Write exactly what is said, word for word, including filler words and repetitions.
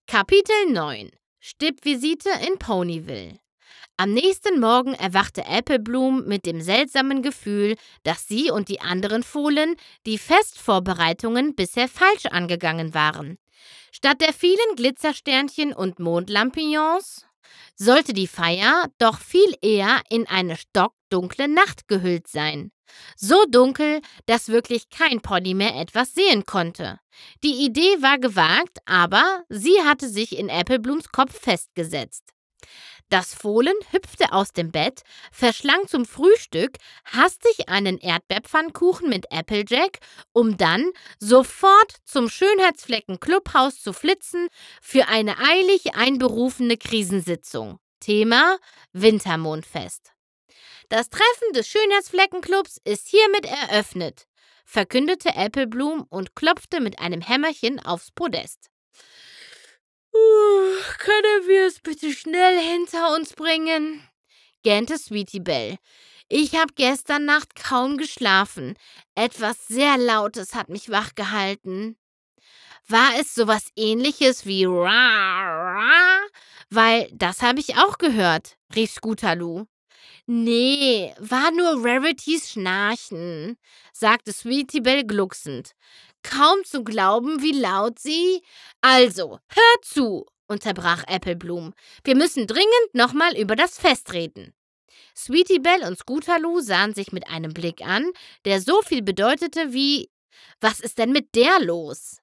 Kapitel neun. Stippvisite in Ponyville. Am nächsten Morgen erwachte Apple-Bloom mit dem seltsamen Gefühl, dass sie und die anderen Fohlen die Festvorbereitungen bisher falsch angegangen waren. Statt der vielen Glitzersternchen und Mondlampions sollte die Feier doch viel eher in eine stockdunkle Nacht gehüllt sein. So dunkel, dass wirklich kein Pony mehr etwas sehen konnte. Die Idee war gewagt, aber sie hatte sich in Apple-Blooms Kopf festgesetzt. Das Fohlen hüpfte aus dem Bett, verschlang zum Frühstück hastig einen Erdbeerpfannkuchen mit Applejack, um dann sofort zum Schönheitsflecken-Clubhaus zu flitzen für eine eilig einberufene Krisensitzung. Thema: Wintermondfest. Das Treffen des Schönheitsfleckenclubs ist hiermit eröffnet, verkündete Apple-Bloom und klopfte mit einem Hämmerchen aufs Podest. Uh, können wir es bitte schnell hinter uns bringen? Gähnte Sweetie Belle. Ich habe gestern Nacht kaum geschlafen. Etwas sehr Lautes hat mich wachgehalten. War es sowas Ähnliches wie Ra, Ra? Weil das habe ich auch gehört, rief Scootaloo. Nee, war nur Rarities Schnarchen, sagte Sweetie Belle glucksend. Kaum zu glauben, wie laut sie... Also, hör zu, unterbrach Apple-Bloom. Wir müssen dringend nochmal über das Fest reden. Sweetie Belle und Scootaloo sahen sich mit einem Blick an, der so viel bedeutete wie... Was ist denn mit der los?